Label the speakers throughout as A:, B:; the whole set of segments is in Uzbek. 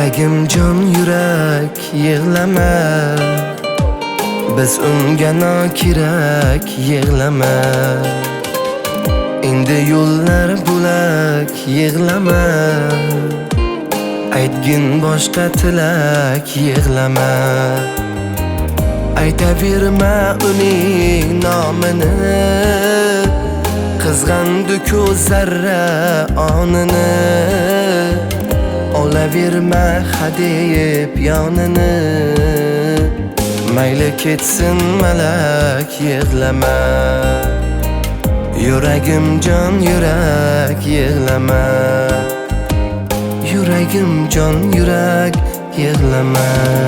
A: Yuragim jon yurak yig'lama, biz unga nokerak yig'lama. Endi yo'llar bo'lak yig'lama, aytgin boshqa tilak yig'lama. Aytaverma uning nomini, qizg'andi ko'zlari onini. Olaverma hadeb yonini, mayli ketsin malak yig'lama. Yuragim jon yurak yig'lama, yuragim jon yurak yig'lama.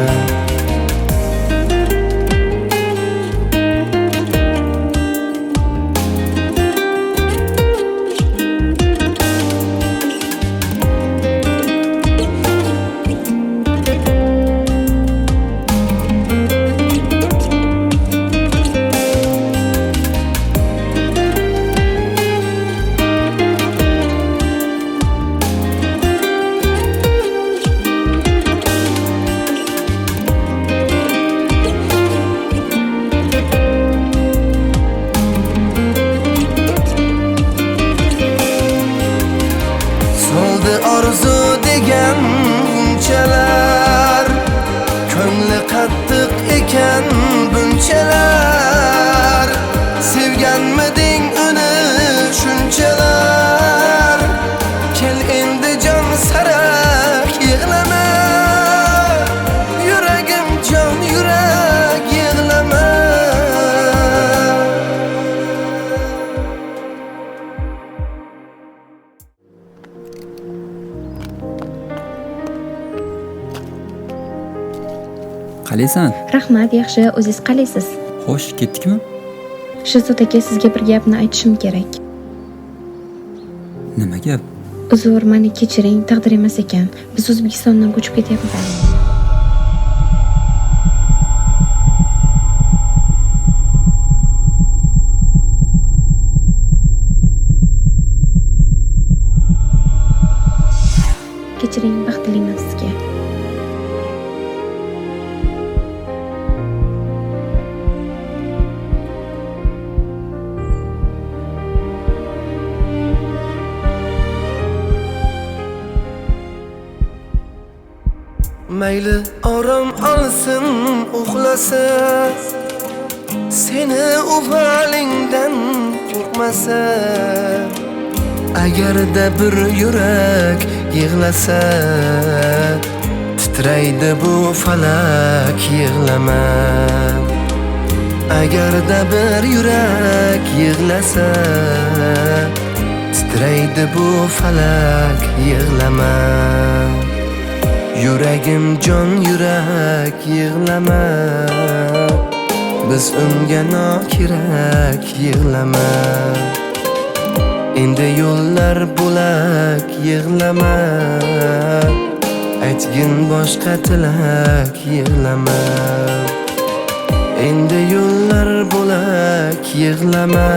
A: Orzu degan bunchalar, ko'ngli qattiq ekan bunchalar. Sevganmiding uni shunchalar, kel endi jon sarak yig'lama. Yuragim jon yurak yig'lama.
B: Qalaysan?
C: Rahmat, yaxshi. O'zingiz qalaysiz?
B: Xo'sh, ketdikmi?
C: Shahzod aka, sizga bir gapni aytishim kerak.
B: Nima gap?
C: Uzr, meni kechiring, taqdir emas ekan. Biz O'zbekistondan ko'chib ketyapmiz. Kechiring, baxt tilayman sizga.
A: Mayli orom olsin uxlasa, seni u halingdan qo'rqmasa. Agarda bir yurak yig'lasa, titraydi bu falak yig'lama. Agarda bir yurak yig'lasa, titraydi bu falak yig'lama. Yuragim jon yurak yig'lama, biz unga nokerak yig'lama. Endi yo'llar bo'lak yig'lama, aytgin boshqa tilak yig'lama. Endi yo'llar bo'lak yig'lama,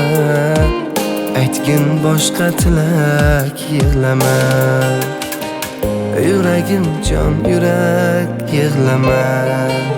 A: aytgin boshqa tilak yig'lama. Yuragim jon yurak yig'lama.